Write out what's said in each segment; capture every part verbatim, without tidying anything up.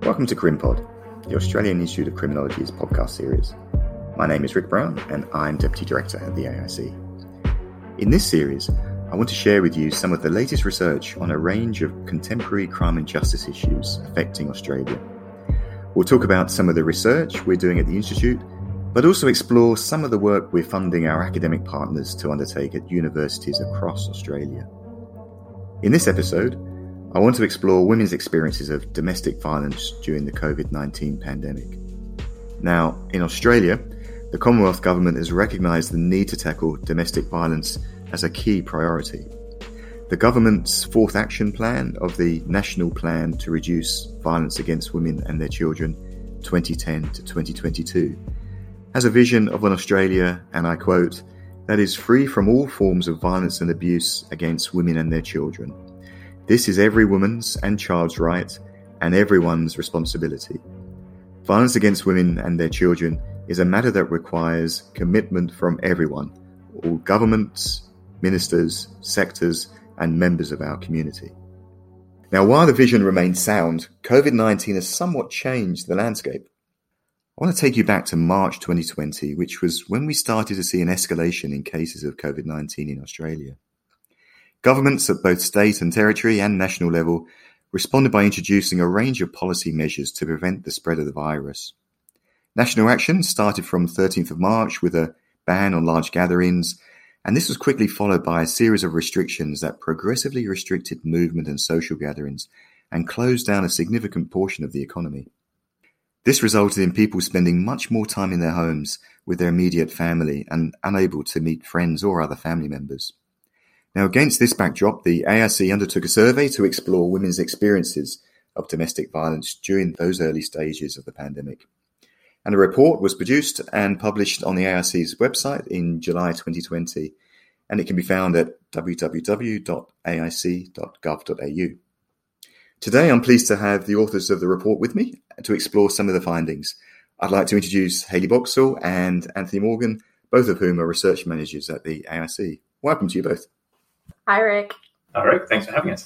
Welcome to CrimPod, the Australian Institute of Criminology's podcast series. My name is Rick Brown and I'm Deputy Director at the A I C. In this series, I want to share with you some of the latest research on a range of contemporary crime and justice issues affecting Australia. We'll talk about some of the research we're doing at the Institute, but also explore some of the work we're funding our academic partners to undertake at universities across Australia. In this episode, I want to explore women's experiences of domestic violence during the covid nineteen pandemic. Now, in Australia, the Commonwealth Government has recognised the need to tackle domestic violence as a key priority. The government's fourth action plan of the National Plan to Reduce Violence Against Women and Their Children twenty ten to twenty twenty-two has a vision of an Australia, and I quote, that is free from all forms of violence and abuse against women and their children. This is every woman's and child's right and everyone's responsibility. Violence against women and their children is a matter that requires commitment from everyone, all governments, ministers, sectors, and members of our community. Now, while the vision remains sound, covid nineteen has somewhat changed the landscape. I want to take you back to March twenty twenty, which was when we started to see an escalation in cases of covid nineteen in Australia. Governments at both state and territory and national level responded by introducing a range of policy measures to prevent the spread of the virus. National action started from thirteenth of March with a ban on large gatherings, and this was quickly followed by a series of restrictions that progressively restricted movement and social gatherings and closed down a significant portion of the economy. This resulted in people spending much more time in their homes with their immediate family and unable to meet friends or other family members. Now, against this backdrop, the A I C undertook a survey to explore women's experiences of domestic violence during those early stages of the pandemic. And a report was produced and published on the A I C's website in July twenty twenty, and it can be found at w w w dot a i c dot gov dot a u. Today, I'm pleased to have the authors of the report with me to explore some of the findings. I'd like to introduce Hayley Boxall and Anthony Morgan, both of whom are research managers at the A I C. Welcome to you both. Hi, Rick. Hi, Rick. Thanks for having us.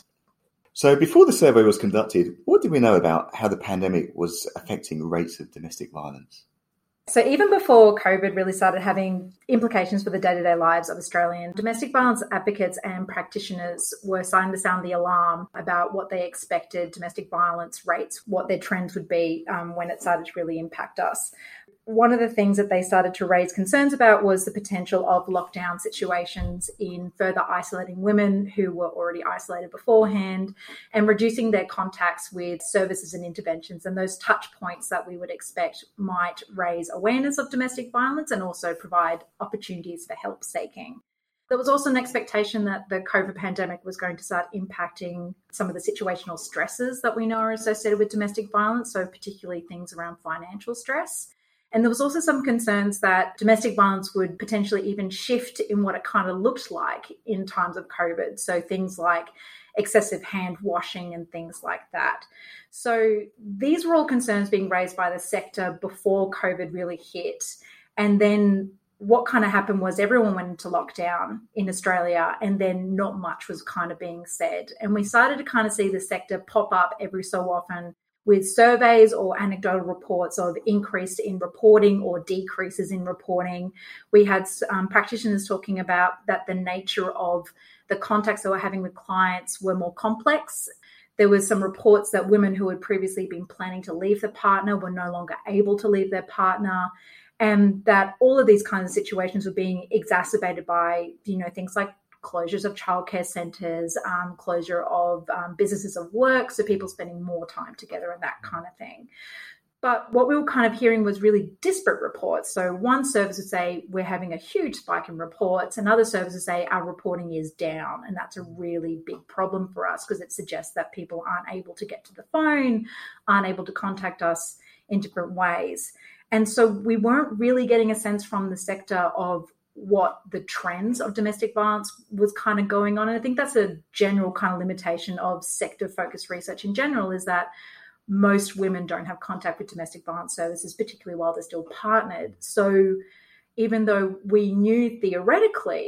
So before the survey was conducted, what did we know about how the pandemic was affecting rates of domestic violence? So even before COVID really started having implications for the day-to-day lives of Australian domestic violence advocates and practitioners were starting to sound the alarm about what they expected domestic violence rates, what their trends would be um, when it started to really impact us. One of the things that they started to raise concerns about was the potential of lockdown situations in further isolating women who were already isolated beforehand and reducing their contacts with services and interventions, and those touch points that we would expect might raise awareness of domestic violence and also provide opportunities for help seeking. There was also an expectation that the COVID pandemic was going to start impacting some of the situational stresses that we know are associated with domestic violence, so particularly things around financial stress. And there was also some concerns that domestic violence would potentially even shift in what it kind of looked like in times of COVID. So things like excessive hand washing and things like that. So these were all concerns being raised by the sector before COVID really hit. And then what kind of happened was everyone went into lockdown in Australia and then not much was kind of being said. And we started to kind of see the sector pop up every so often with surveys or anecdotal reports of increase in reporting or decreases in reporting. We had um, practitioners talking about that the nature of the contacts they were having with clients were more complex. There was some reports that women who had previously been planning to leave their partner were no longer able to leave their partner, and that all of these kinds of situations were being exacerbated by, you know, things like closures of childcare centres, um, closure of um, businesses of work, so people spending more time together and that kind of thing. But what we were kind of hearing was really disparate reports. So one service would say we're having a huge spike in reports, and other services say our reporting is down, and that's a really big problem for us because it suggests that people aren't able to get to the phone, aren't able to contact us in different ways. And so we weren't really getting a sense from the sector of what the trends of domestic violence was kind of going on. And I think that's a general kind of limitation of sector-focused research in general, is that most women don't have contact with domestic violence services, particularly while they're still partnered. So even though we knew theoretically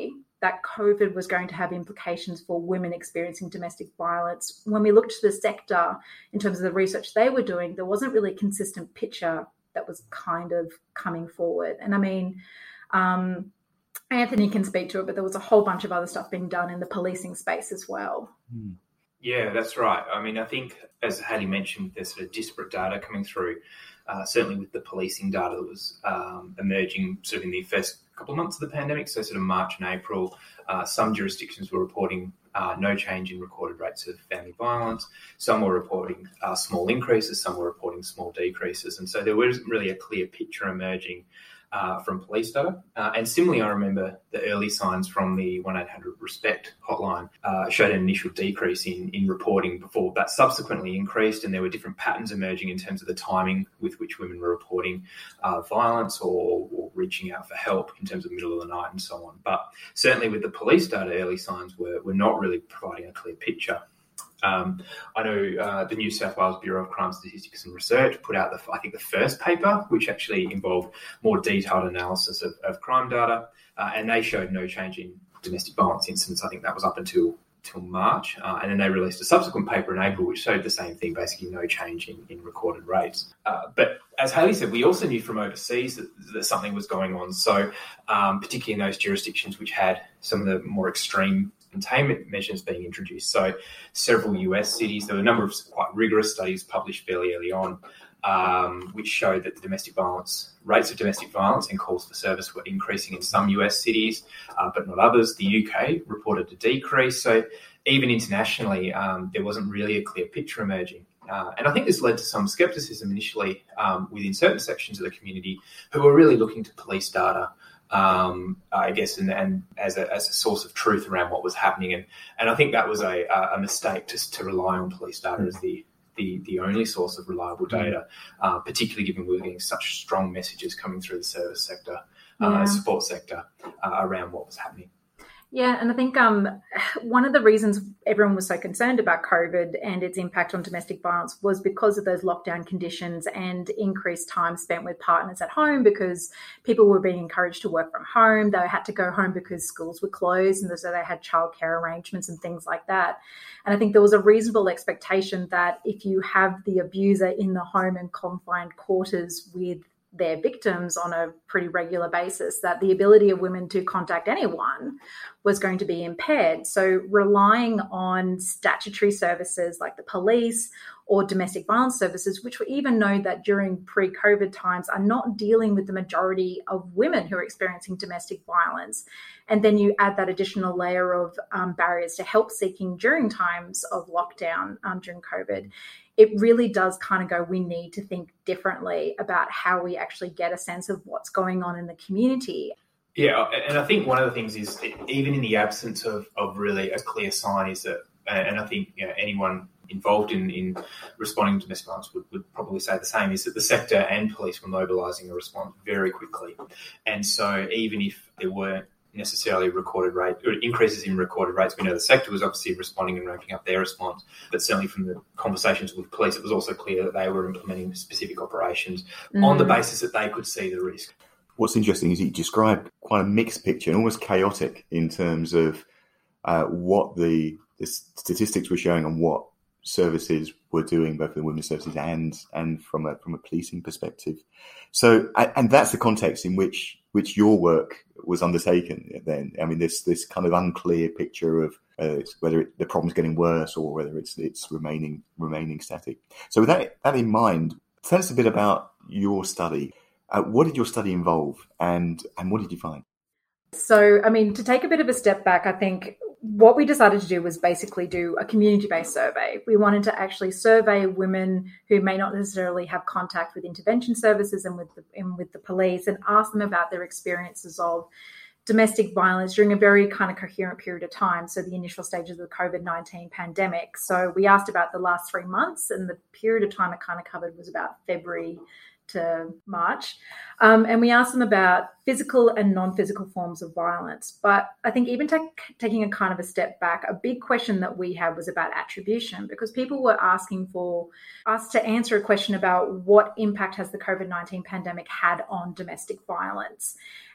that COVID was going to have implications for women experiencing domestic violence. When we looked to the sector in terms of the research they were doing, there wasn't really a consistent picture that was kind of coming forward. And I mean, um, Anthony can speak to it, but there was a whole bunch of other stuff being done in the policing space as well. Yeah, that's right. I mean, I think, as Hattie mentioned, there's sort of disparate data coming through, uh, certainly with the policing data that was um, emerging sort of in the first couple of months of the pandemic, so sort of March and April. Uh, some jurisdictions were reporting uh, no change in recorded rates of family violence. Some were reporting uh, small increases, some were reporting small decreases. And so there wasn't really a clear picture emerging Uh, from police data. Uh, and similarly, I remember the early signs from the one eight hundred RESPECT hotline uh, showed an initial decrease in, in reporting before that subsequently increased, and there were different patterns emerging in terms of the timing with which women were reporting uh, violence or, or reaching out for help in terms of middle of the night and so on. But certainly with the police data, early signs were, were not really providing a clear picture. Um, I know uh, the New South Wales Bureau of Crime Statistics and Research put out, the, I think, the first paper, which actually involved more detailed analysis of, of crime data, uh, and they showed no change in domestic violence incidents. I think that was up until till March, uh, and then they released a subsequent paper in April, which showed the same thing, basically no change in, in recorded rates. Uh, but as Hayley said, we also knew from overseas that, that something was going on. So um, particularly in those jurisdictions which had some of the more extreme containment measures being introduced. So several U S cities, there were a number of quite rigorous studies published fairly early on, um, which showed that the domestic violence, rates of domestic violence and calls for service were increasing in some U S cities, uh, but not others. The U K reported a decrease. So even internationally, um, there wasn't really a clear picture emerging. Uh, and I think this led to some scepticism initially um, within certain sections of the community who were really looking to police data, um, I guess, and, and as a as a source of truth around what was happening. And and I think that was a a mistake just to rely on police data as the the, the only source of reliable data, uh, particularly given we were getting such strong messages coming through the service sector, uh, Yeah. support sector, uh, around what was happening. Yeah, and I think um, one of the reasons everyone was so concerned about COVID and its impact on domestic violence was because of those lockdown conditions and increased time spent with partners at home, because people were being encouraged to work from home. They had to go home because schools were closed, and so they had childcare arrangements and things like that. And I think there was a reasonable expectation that if you have the abuser in the home and confined quarters with their victims on a pretty regular basis, that the ability of women to contact anyone was going to be impaired. So relying on statutory services like the police or domestic violence services, which we even know that during pre-COVID times are not dealing with the majority of women who are experiencing domestic violence. And then you add that additional layer of um, barriers to help seeking during times of lockdown um, during COVID. It really does kind of go, we need to think differently about how we actually get a sense of what's going on in the community. Yeah, and I think one of the things is, even in the absence of, of really a clear sign, is that, and I think, you know, anyone involved in, in responding to domestic violence would, would probably say the same, is that the sector and police were mobilising a response very quickly. And so even if there weren't necessarily recorded rate or increases in recorded rates, we know the sector was obviously responding and ramping up their response, but certainly from the conversations with police, it was also clear that they were implementing specific operations mm. on the basis that they could see the risk. What's interesting is you describe quite a mixed picture and almost chaotic in terms of uh, what the, the statistics were showing on what services were doing, both the women's services and and from a from a policing perspective. So, and that's the context in which which your work was undertaken. Then, I mean, this this kind of unclear picture of uh, whether it, the problem's getting worse or whether it's it's remaining remaining static. So, with that that in mind, tell us a bit about your study. Uh, what did your study involve, and and what did you find? So, I mean, to take a bit of a step back, I think what we decided to do was basically do a community-based survey. We wanted to actually survey women who may not necessarily have contact with intervention services and with the, and with the police, and ask them about their experiences of domestic violence during a very kind of coherent period of time. So the initial stages of the COVID nineteen pandemic. So we asked about the last three months, and the period of time it kind of covered was about February to March. Um, and we asked them about physical and non-physical forms of violence. But I think even take, taking a kind of a step back, a big question that we had was about attribution, because people were asking for us to answer a question about what impact has the COVID nineteen pandemic had on domestic violence.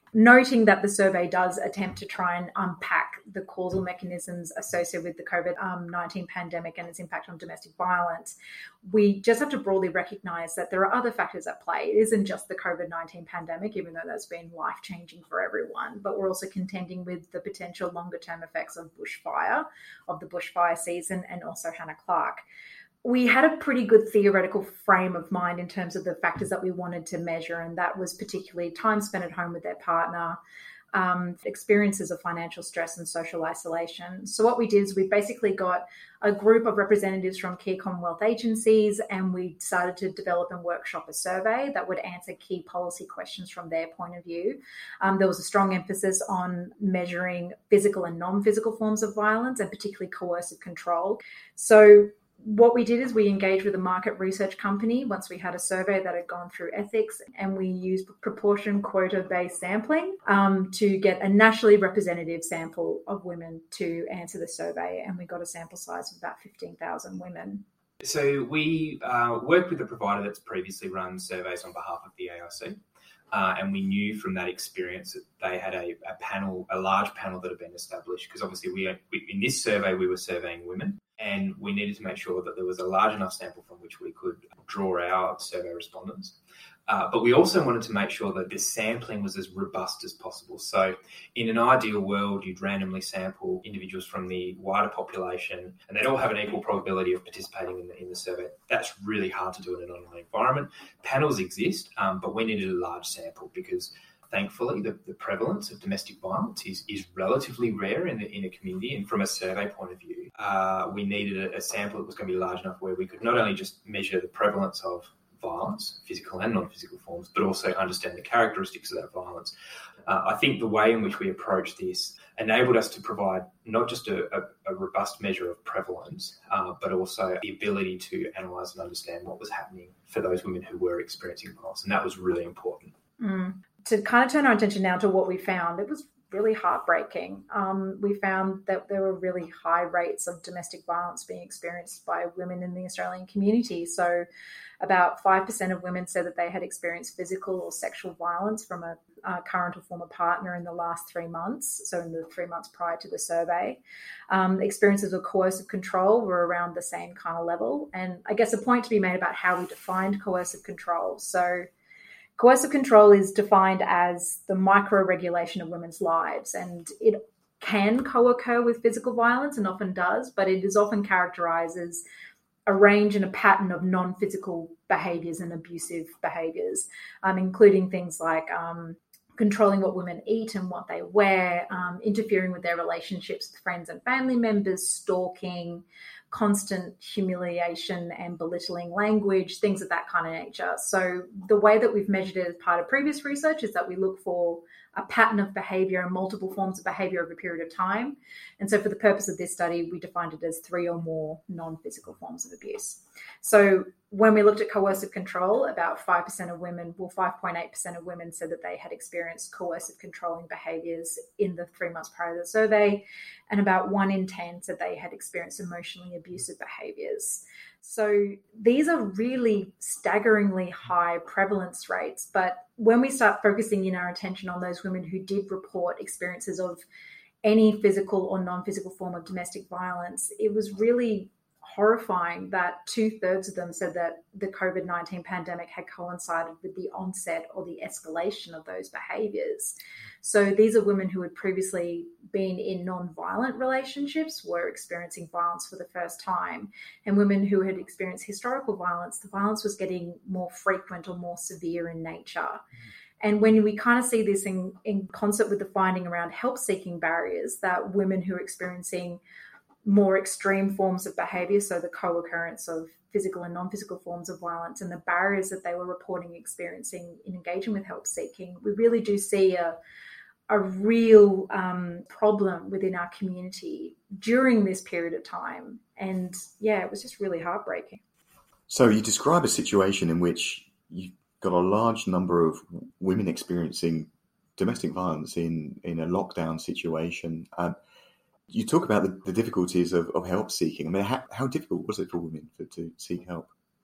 noting that the survey does attempt to try and unpack the causal mechanisms associated with the COVID nineteen pandemic and its impact on domestic violence. We just have to broadly recognise that there are other factors at play. It isn't just the COVID nineteen pandemic, even though that's been life-changing for everyone, but we're also contending with the potential longer-term effects of bushfire, of the bushfire season, and also Hannah Clark. We had a pretty good theoretical frame of mind in terms of the factors that we wanted to measure, and that was particularly time spent at home with their partner, um, experiences of financial stress and social isolation. So what we did is we basically got a group of representatives from key Commonwealth agencies, and we started to develop and workshop a survey that would answer key policy questions from their point of view. Um, there was a strong emphasis on measuring physical and non-physical forms of violence, and particularly coercive control. So what we did is we engaged with a market research company once we had a survey that had gone through ethics, and we used proportion quota-based sampling um, to get a nationally representative sample of women to answer the survey, and we got a sample size of about fifteen thousand women. So we uh, worked with a provider that's previously run surveys on behalf of the A I C. Uh, and we knew from that experience that they had a, a panel, a large panel that had been established, because obviously we, we in this survey we were surveying women, and we needed to make sure that there was a large enough sample from which we could draw our survey respondents. Uh, but we also wanted to make sure that the sampling was as robust as possible. So in an ideal world, you'd randomly sample individuals from the wider population, and they'd all have an equal probability of participating in the, in the survey. That's really hard to do in an online environment. Panels exist, um, but we needed a large sample because thankfully the, the prevalence of domestic violence is, is relatively rare in the in a community. And from a survey point of view, uh, we needed a, a sample that was going to be large enough where we could not only just measure the prevalence of violence, physical and non-physical forms, but also understand the characteristics of that violence. Uh, I think the way in which we approached this enabled us to provide not just a, a, a robust measure of prevalence, uh, but also the ability to analyse and understand what was happening for those women who were experiencing violence. And that was really important. Mm. To kind of turn our attention now to what we found, it was really heartbreaking. Um, we found that there were really high rates of domestic violence being experienced by women in the Australian community. So about five percent of women said that they had experienced physical or sexual violence from a, a current or former partner in the last three months, so in the three months prior to the survey. Um, experiences of coercive control were around the same kind of level. And I guess a point to be made about how we defined coercive control. So coercive control is defined as the micro-regulation of women's lives, and it can co-occur with physical violence and often does, but it is often characterised as a range and a pattern of non-physical behaviours and abusive behaviours, um, including things like um, controlling what women eat and what they wear, um, interfering with their relationships with friends and family members, stalking, constant humiliation and belittling language, things of that kind of nature. So the way that we've measured it as part of previous research is that we look for a pattern of behaviour and multiple forms of behaviour over a period of time. And so for the purpose of this study, we defined it as three or more non-physical forms of abuse. So when we looked at coercive control, about five percent of women, well, five point eight percent of women said that they had experienced coercive controlling behaviours in the three months prior to the survey, and about one in ten said they had experienced emotionally abusive behaviours. So these are really staggeringly high prevalence rates. But when we start focusing in our attention on those women who did report experiences of any physical or non-physical form of domestic violence, it was really horrifying that two-thirds of them said that the COVID nineteen pandemic had coincided with the onset or the escalation of those behaviours. So these are women who had previously been in non-violent relationships, were experiencing violence for the first time, and women who had experienced historical violence, the violence was getting more frequent or more severe in nature. And when we kind of see this in, in concert with the finding around help-seeking barriers, that women who are experiencing more extreme forms of behaviour, so the co-occurrence of physical and non-physical forms of violence and the barriers that they were reporting experiencing in engaging with help seeking, we really do see a, a real um, problem within our community during this period of time. And yeah, it was just really heartbreaking. So you describe a situation in which you've got a large number of women experiencing domestic violence in, in a lockdown situation. Um, You talk about the, the difficulties of, of help seeking. I mean, how, how difficult was it for women for, to seek help?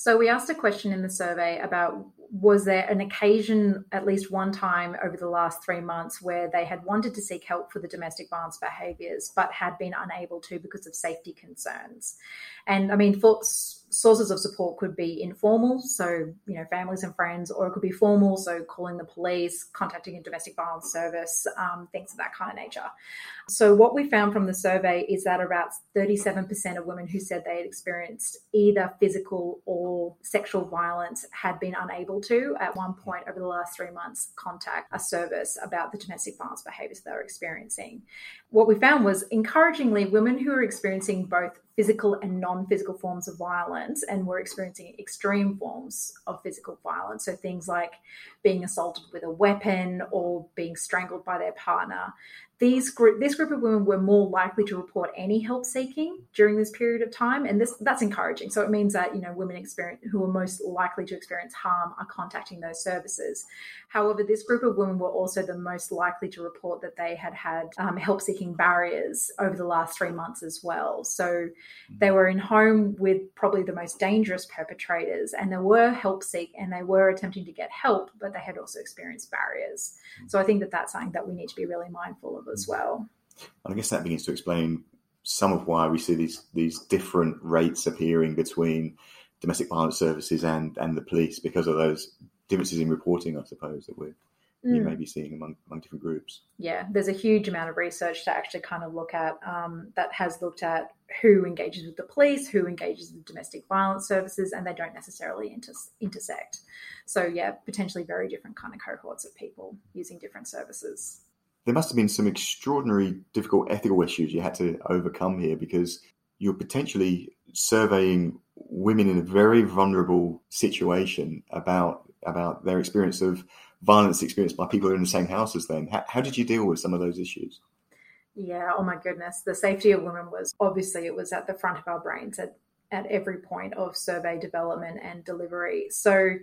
So we asked a question in the survey about, was there an occasion, at least one time over the last three months, where they had wanted to seek help for the domestic violence behaviours but had been unable to because of safety concerns? And I mean, for, sources of support could be informal, so, you know, families and friends, or it could be formal, so calling the police, contacting a domestic violence service, um, things of that kind of nature. So what we found from the survey is that about thirty-seven percent of women who said they had experienced either physical or sexual violence had been unable to, at one point over the last three months, contact a service about the domestic violence behaviours they were experiencing. What we found was, encouragingly, women who were experiencing both physical and non-physical forms of violence and were experiencing extreme forms of physical violence, so things like being assaulted with a weapon or being strangled by their partner, These group, this group of women were more likely to report any help seeking during this period of time, and this that's encouraging. So it means that, you know, women experience, who are most likely to experience harm are contacting those services. However, this group of women were also the most likely to report that they had had um, help-seeking barriers over the last three months as well. So they were in home with probably the most dangerous perpetrators, and they were help-seek and they were attempting to get help, but they had also experienced barriers. So I think that that's something that we need to be really mindful of as well. And I guess that begins to explain some of why we see these these different rates appearing between domestic violence services and, and the police, because of those differences in reporting, I suppose, that we're mm. you may be seeing among, among different groups. Yeah, there's a huge amount of research to actually kind of look at um, that has looked at who engages with the police, who engages with domestic violence services, and they don't necessarily inter- intersect. So yeah, potentially very different kind of cohorts of people using different services. There must have been some extraordinary difficult ethical issues you had to overcome here, because you're potentially surveying women in a very vulnerable situation about about their experience of violence experienced by people who are in the same house as them. How, how did you deal with some of those issues? Yeah, oh my goodness. The safety of women was, obviously, it was at the front of our brains at, at every point of survey development and delivery. So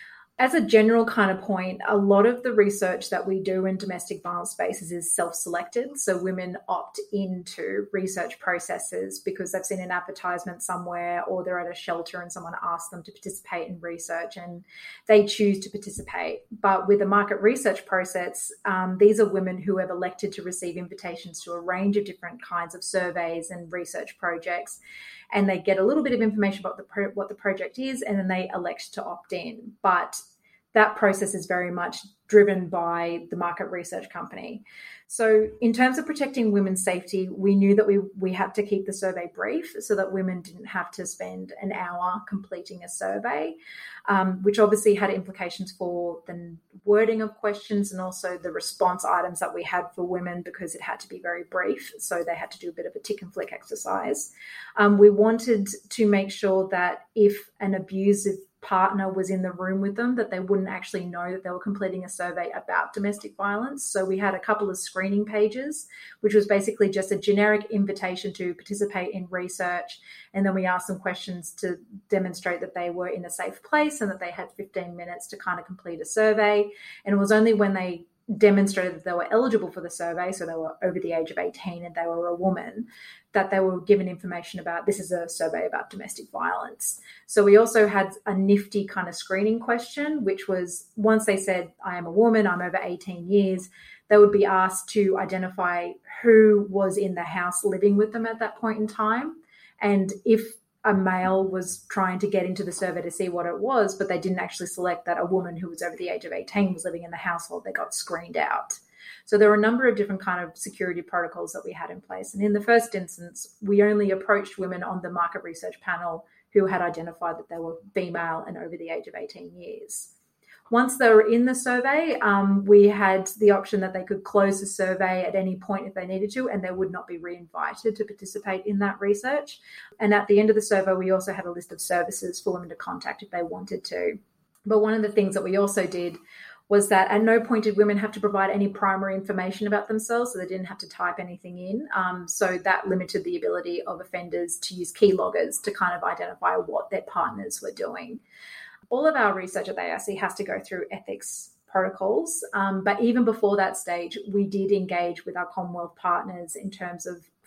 as a general kind of point, a lot of the research that we do in domestic violence spaces is self-selected. So women opt into research processes because they've seen an advertisement somewhere, or they're at a shelter and someone asks them to participate in research and they choose to participate. But with a market research process, um, these are women who have elected to receive invitations to a range of different kinds of surveys and research projects. And they get a little bit of information about the pro- what the project is, and then they elect to opt in. But that process is very much driven by the market research company. So in terms of protecting women's safety, we knew that we, we had to keep the survey brief so that women didn't have to spend an hour completing a survey, um, which obviously had implications for the wording of questions and also the response items that we had for women, because it had to be very brief. So they had to do a bit of a tick and flick exercise. Um, we wanted to make sure that if an abusive partner was in the room with them, that they wouldn't actually know that they were completing a survey about domestic violence. So we had a couple of screening pages, which was basically just a generic invitation to participate in research. And then we asked them questions to demonstrate that they were in a safe place and that they had fifteen minutes to kind of complete a survey. And it was only when they demonstrated that they were eligible for the survey, so they were over the age of eighteen and they were a woman, that they were given information about, this is a survey about domestic violence. So we also had a nifty kind of screening question, which was, once they said, I am a woman, I'm over eighteen years, they would be asked to identify who was in the house living with them at that point in time. And if a male was trying to get into the survey to see what it was, but they didn't actually select that a woman who was over the age of eighteen was living in the household, they got screened out. So there were a number of different kind of security protocols that we had in place. And in the first instance, we only approached women on the market research panel who had identified that they were female and over the age of eighteen years. Once they were in the survey, um, we had the option that they could close the survey at any point if they needed to, and they would not be re-invited to participate in that research. And at the end of the survey, we also had a list of services for women to contact if they wanted to. But one of the things that we also did was that at no point did women have to provide any primary information about themselves, so they didn't have to type anything in. Um, so that limited the ability of offenders to use keyloggers to kind of identify what their partners were doing. All of our research at the A I C has to go through ethics protocols, um, but even before that stage, we did engage with our Commonwealth partners in terms of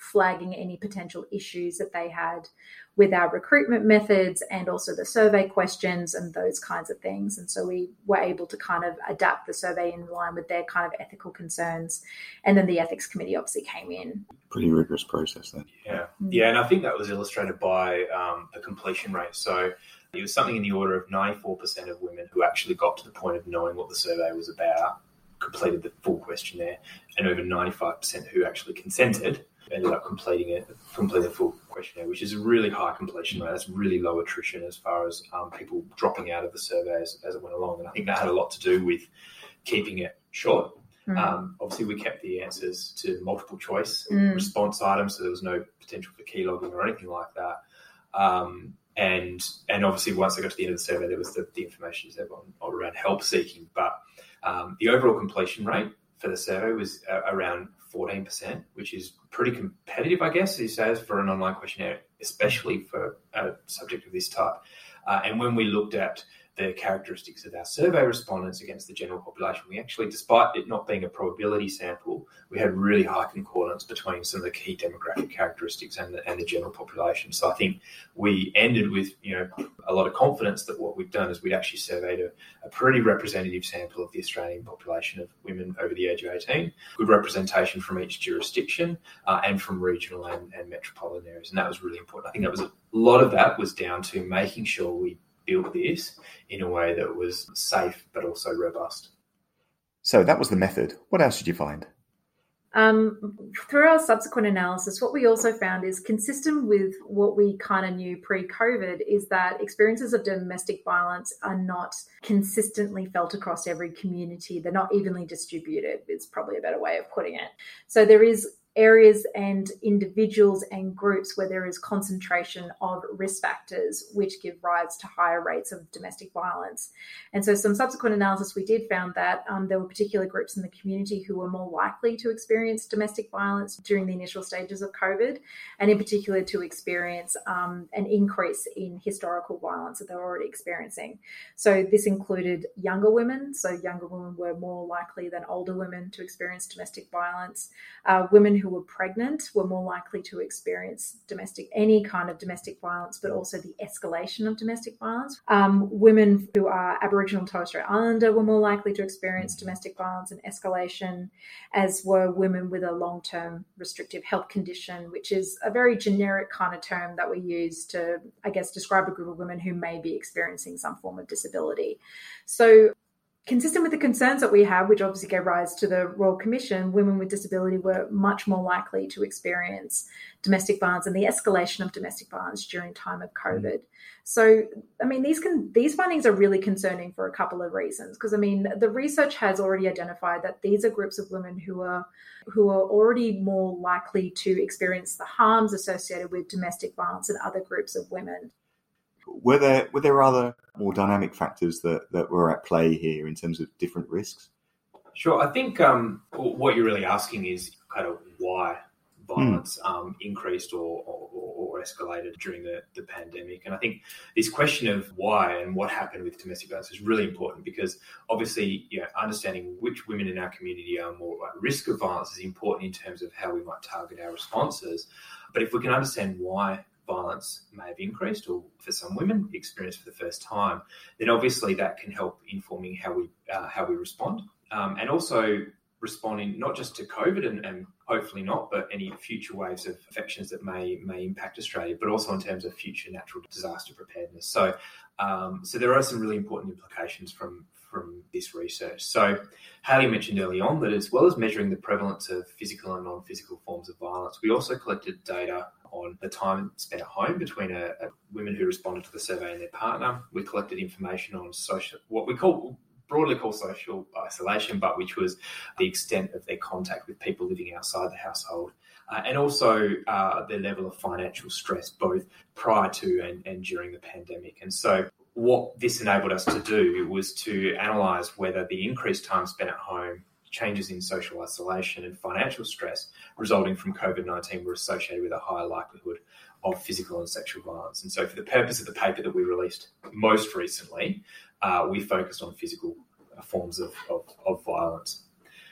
flagging any potential issues that they had with our recruitment methods and also the survey questions and those kinds of things. And so we were able to kind of adapt the survey in line with their kind of ethical concerns. And then the ethics committee obviously came in. Pretty rigorous process then. Yeah, yeah, and I think that was illustrated by um, the completion rate. So it was something in the order of ninety-four percent of women who actually got to the point of knowing what the survey was about, completed the full questionnaire, and over ninety-five percent who actually consented ended up completing it, completing the full questionnaire, which is a really high completion rate. That's really low attrition as far as um, people dropping out of the survey as, as it went along. And I think that had a lot to do with keeping it short. Mm. Um, obviously, we kept the answers to multiple choice mm. response items, so there was no potential for keylogging or anything like that. Um, and and obviously, once I got to the end of the survey, there was the, the information on, around help seeking. But um, the overall completion rate for the survey was uh, around fourteen percent, which is pretty competitive, I guess, these days for an online questionnaire, especially for a subject of this type. Uh, and when we looked at the characteristics of our survey respondents against the general population, we actually, despite it not being a probability sample, we had really high concordance between some of the key demographic characteristics and the, and the general population. So I think we ended with, you know, a lot of confidence that what we've done is we'd actually surveyed a, a pretty representative sample of the Australian population of women over the age of eighteen, good representation from each jurisdiction uh, and from regional and, and metropolitan areas. And that was really important. I think that was a lot of that was down to making sure we built this in a way that was safe but also robust. So that was the method. What else did you find? Um, through our subsequent analysis, what we also found is consistent with what we kind of knew pre-COVID is that experiences of domestic violence are not consistently felt across every community. They're not evenly distributed. It's probably a better way of putting it. So there is areas and individuals and groups where there is concentration of risk factors which give rise to higher rates of domestic violence. And so some subsequent analysis we did found that um, there were particular groups in the community who were more likely to experience domestic violence during the initial stages of COVID, and in particular to experience um, an increase in historical violence that they were already experiencing. So this included younger women. So younger women were more likely than older women to experience domestic violence. Uh, women who were pregnant were more likely to experience domestic, any kind of domestic violence, but also the escalation of domestic violence. Um, women who are Aboriginal and Torres Strait Islander were more likely to experience domestic violence and escalation, as were women with a long-term restrictive health condition, which is a very generic kind of term that we use to, I guess, describe a group of women who may be experiencing some form of disability. So consistent with the concerns that we have, which obviously gave rise to the Royal Commission, women with disability were much more likely to experience domestic violence and the escalation of domestic violence during time of COVID. So, I mean, these can these findings are really concerning for a couple of reasons. Because, I mean, the research has already identified that these are groups of women who are who are already more likely to experience the harms associated with domestic violence than other groups of women. Were there were there other more dynamic factors that, that were at play here in terms of different risks? Sure. I think um, what you're really asking is kind of why violence mm. um, increased or, or, or escalated during the, the pandemic. And I think this question of why and what happened with domestic violence is really important because obviously, you know, understanding which women in our community are more at risk of violence is important in terms of how we might target our responses. But if we can understand why violence may have increased or for some women experienced for the first time, then obviously that can help informing how we uh, how we respond um, and also responding not just to COVID and, and hopefully not, but any future waves of infections that may may impact Australia, but also in terms of future natural disaster preparedness. So, um, so there are some really important implications from from this research. So Hayley mentioned early on that as well as measuring the prevalence of physical and non-physical forms of violence, we also collected data on the time spent at home between a, a women who responded to the survey and their partner. We collected information on social, what we call broadly call social isolation, but which was the extent of their contact with people living outside the household, uh, and also uh, their level of financial stress, both prior to and, and during the pandemic. And so what this enabled us to do was to analyse whether the increased time spent at home, changes in social isolation and financial stress resulting from COVID nineteen were associated with a higher likelihood of physical and sexual violence. And so for the purpose of the paper that we released most recently, uh, we focused on physical forms of, of, of violence.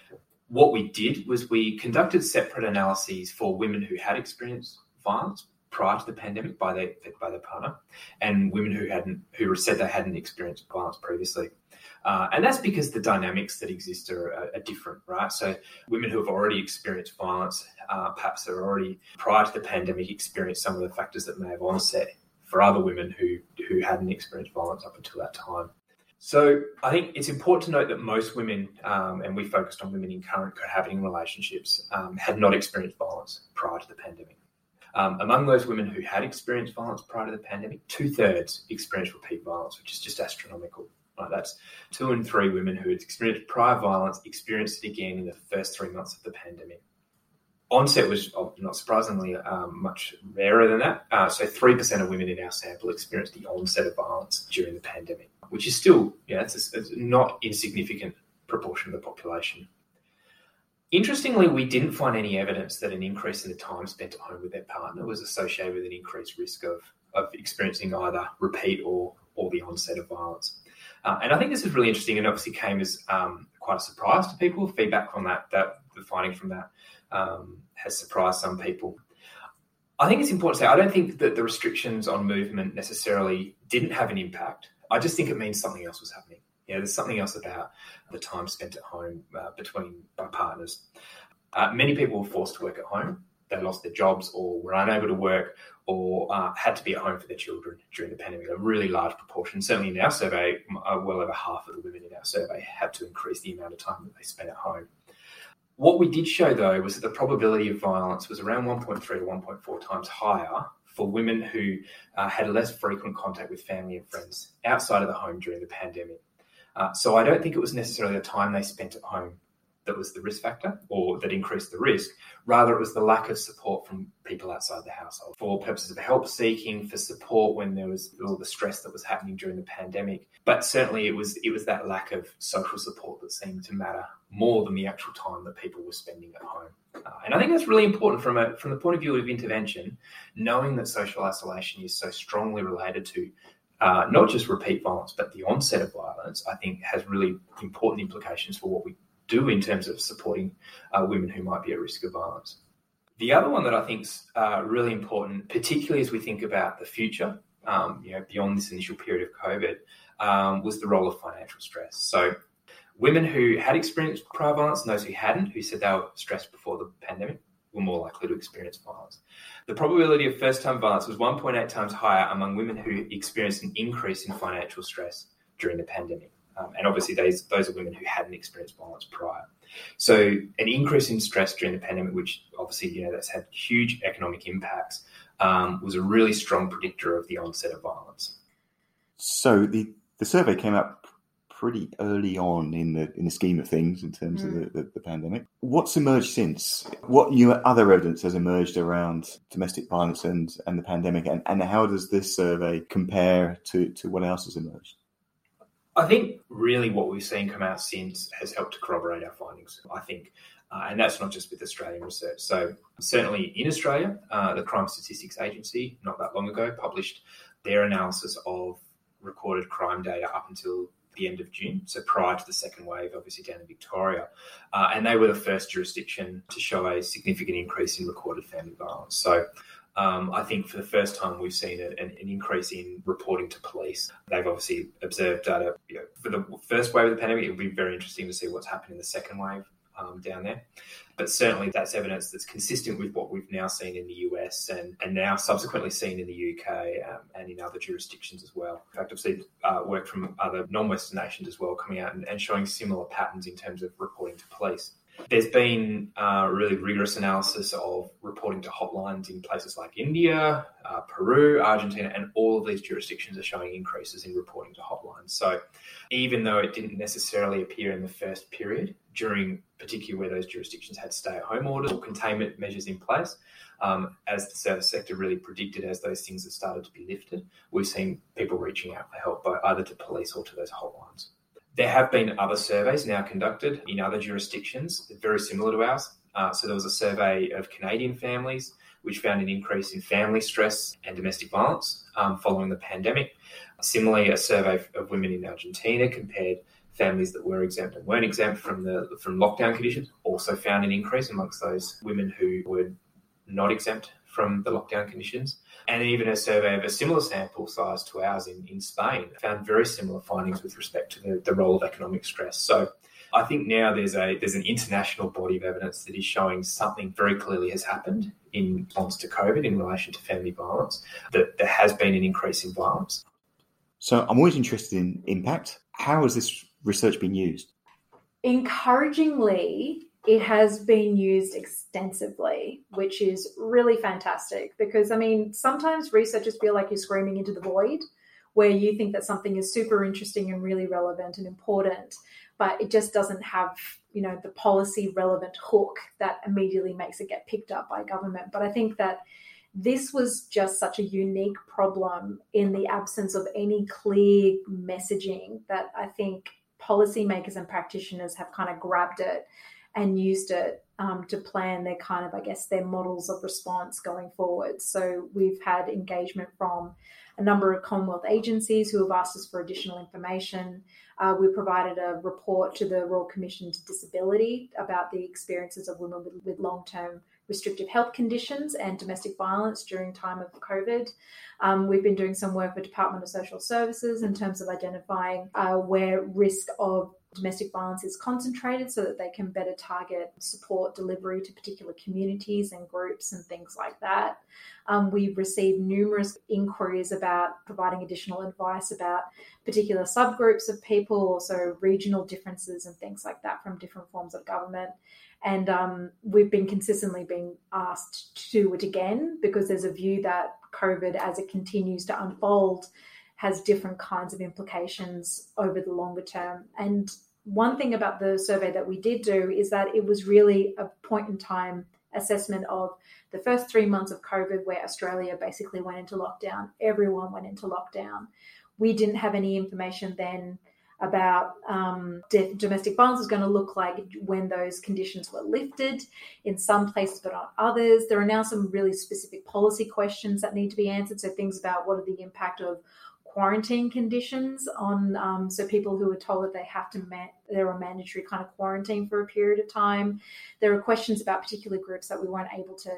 What we did was we conducted separate analyses for women who had experienced violence prior to the pandemic by their by their partner, and women who hadn't, who said they hadn't experienced violence previously. Uh, and that's because the dynamics that exist are, are, are different, right? So women who have already experienced violence, uh, perhaps are already, prior to the pandemic, experienced some of the factors that may have onset for other women who, who hadn't experienced violence up until that time. So I think it's important to note that most women, um, and we focused on women in current cohabiting relationships, um, had not experienced violence prior to the pandemic. Um, among those women who had experienced violence prior to the pandemic, two-thirds experienced repeat violence, which is just astronomical. Right? That's two in three women who had experienced prior violence experienced it again in the first three months of the pandemic. Onset was, not surprisingly, um, much rarer than that. Uh, so three percent of women in our sample experienced the onset of violence during the pandemic, which is still, yeah, it's a, it's a not insignificant proportion of the population. Interestingly, we didn't find any evidence that an increase in the time spent at home with their partner was associated with an increased risk of, of experiencing either repeat or, or the onset of violence. Uh, and I think this is really interesting, and obviously came as um, quite a surprise to people. Feedback from that, that the finding from that um, has surprised some people. I think it's important to say, I don't think that the restrictions on movement necessarily didn't have an impact. I just think it means something else was happening. Yeah, there's something else about the time spent at home uh, between by partners. Uh, many people were forced to work at home. They lost their jobs or were unable to work or uh, had to be at home for their children during the pandemic. A really large proportion, certainly in our survey, uh, well over half of the women in our survey had to increase the amount of time that they spent at home. What we did show, though, was that the probability of violence was around one point three to one point four times higher for women who uh, had less frequent contact with family and friends outside of the home during the pandemic. Uh, so I don't think it was necessarily the time they spent at home that was the risk factor or that increased the risk. Rather, it was the lack of support from people outside the household for purposes of help seeking, for support when there was all the stress that was happening during the pandemic. But certainly it was it was that lack of social support that seemed to matter more than the actual time that people were spending at home. Uh, and I think that's really important from a from the point of view of intervention, knowing that social isolation is so strongly related to uh, not just repeat violence, but the onset of violence, I think has really important implications for what we do in terms of supporting uh, women who might be at risk of violence. The other one that I think is uh, really important, particularly as we think about the future, um, you know, beyond this initial period of COVID, um, was the role of financial stress. So women who had experienced prior violence and those who hadn't, who said they were stressed before the pandemic, were more likely to experience violence. The probability of first-time violence was one point eight times higher among women who experienced an increase in financial stress during the pandemic. Um, and obviously those, those are women who hadn't experienced violence prior. So an increase in stress during the pandemic, which obviously, you know, that's had huge economic impacts, um, was a really strong predictor of the onset of violence. So the, the survey came up pretty early on in the in the scheme of things in terms mm. of the, the, the pandemic. What's emerged since? What new other evidence has emerged around domestic violence and, and the pandemic? And, and how does this survey compare to, to what else has emerged? I think really what we've seen come out since has helped to corroborate our findings, I think. Uh, and that's not just with Australian research. So certainly in Australia, uh, the Crime Statistics Agency, not that long ago, published their analysis of recorded crime data up until the end of June, so prior to the second wave, obviously down in Victoria. Uh, and they were the first jurisdiction to show a significant increase in recorded family violence. So um, I think for the first time we've seen an, an increase in reporting to police. They've obviously observed data. You know, for the first wave of the pandemic, it will be very interesting to see what's happened in the second wave um, down there. But certainly that's evidence that's consistent with what we've now seen in the U S and, and now subsequently seen in the U K um, and in other jurisdictions as well. In fact, I've seen uh, work from other non-Western nations as well coming out and, and showing similar patterns in terms of reporting to police. There's been uh, really rigorous analysis of reporting to hotlines in places like India, uh, Peru, Argentina, and all of these jurisdictions are showing increases in reporting to hotlines. So even though it didn't necessarily appear in the first period, during particularly where those jurisdictions had stay-at-home orders or containment measures in place, um, as the service sector really predicted as those things have started to be lifted, we've seen people reaching out for help, by either to police or to those hotlines. There have been other surveys now conducted in other jurisdictions, very similar to ours. Uh, so there was a survey of Canadian families, which found an increase in family stress and domestic violence um, following the pandemic. Similarly, a survey of women in Argentina compared families that were exempt and weren't exempt from the from lockdown conditions also found an increase amongst those women who were not exempt from the lockdown conditions. And even a survey of a similar sample size to ours in, in Spain found very similar findings with respect to the, the role of economic stress. So I think now there's a there's an international body of evidence that is showing something very clearly has happened in response to COVID in relation to family violence, that there has been an increase in violence. So I'm always interested in impact. How has this research been used? Encouragingly, it has been used extensively, which is really fantastic because, I mean, sometimes researchers feel like you're screaming into the void where you think that something is super interesting and really relevant and important, but it just doesn't have, you know, the policy relevant hook that immediately makes it get picked up by government. But I think that this was just such a unique problem in the absence of any clear messaging that I think policymakers and practitioners have kind of grabbed it and used it um, to plan their kind of, I guess, their models of response going forward. So we've had engagement from a number of Commonwealth agencies who have asked us for additional information. Uh, we provided a report to the Royal Commission to Disability about the experiences of women with, with long-term restrictive health conditions and domestic violence during time of COVID. Um, we've been doing some work with Department of Social Services in terms of identifying uh, where risk of domestic violence is concentrated so that they can better target support delivery to particular communities and groups and things like that. Um, we've received numerous inquiries about providing additional advice about particular subgroups of people, also regional differences and things like that from different forms of government. And um, we've been consistently being asked to do it again because there's a view that COVID, as it continues to unfold, has different kinds of implications over the longer term. And one thing about the survey that we did do is that it was really a point in time assessment of the first three months of COVID where Australia basically went into lockdown. Everyone went into lockdown. We didn't have any information then about um, domestic violence was going to look like when those conditions were lifted in some places but not others. There are now some really specific policy questions that need to be answered. So things about what are the impact of quarantine conditions on, um, so people who are told that they have to, man- they're on mandatory kind of quarantine for a period of time. There are questions about particular groups that we weren't able to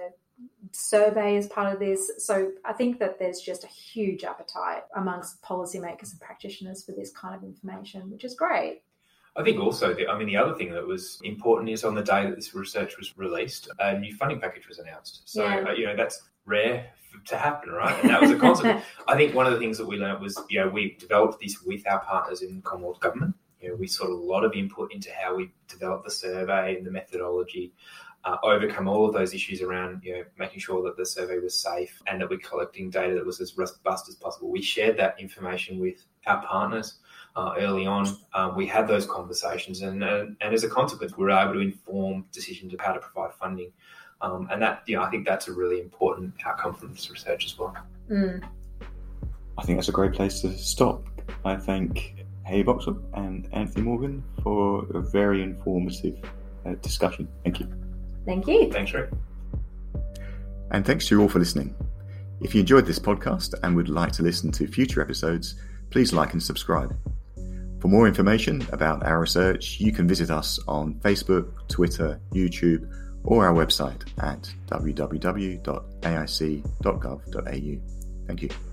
survey as part of this. So I think that there's just a huge appetite amongst policymakers and practitioners for this kind of information, which is great. I think also, the, I mean, the other thing that was important is on the day that this research was released, a new funding package was announced. So, yeah. uh, you know, that's rare to happen, right? And that was a consequence. I think one of the things that we learned was, you know, we developed this with our partners in Commonwealth Government. You know, we sought a lot of input into how we developed the survey and the methodology, uh, overcome all of those issues around, you know, making sure that the survey was safe and that we're collecting data that was as robust as possible. We shared that information with our partners uh, early on. Um, we had those conversations and, and and as a consequence, we were able to inform decisions of how to provide funding. Um, and that, you know, I think that's a really important outcome from this research as well. Mm. I think that's a great place to stop. I thank Hayley Boxall and Anthony Morgan for a very informative uh, discussion. Thank you. Thank you. Thanks, Rick. And thanks to you all for listening. If you enjoyed this podcast and would like to listen to future episodes, please like and subscribe. For more information about our research, you can visit us on Facebook, Twitter, YouTube, or our website at w w w dot a i c dot gov dot a u. Thank you.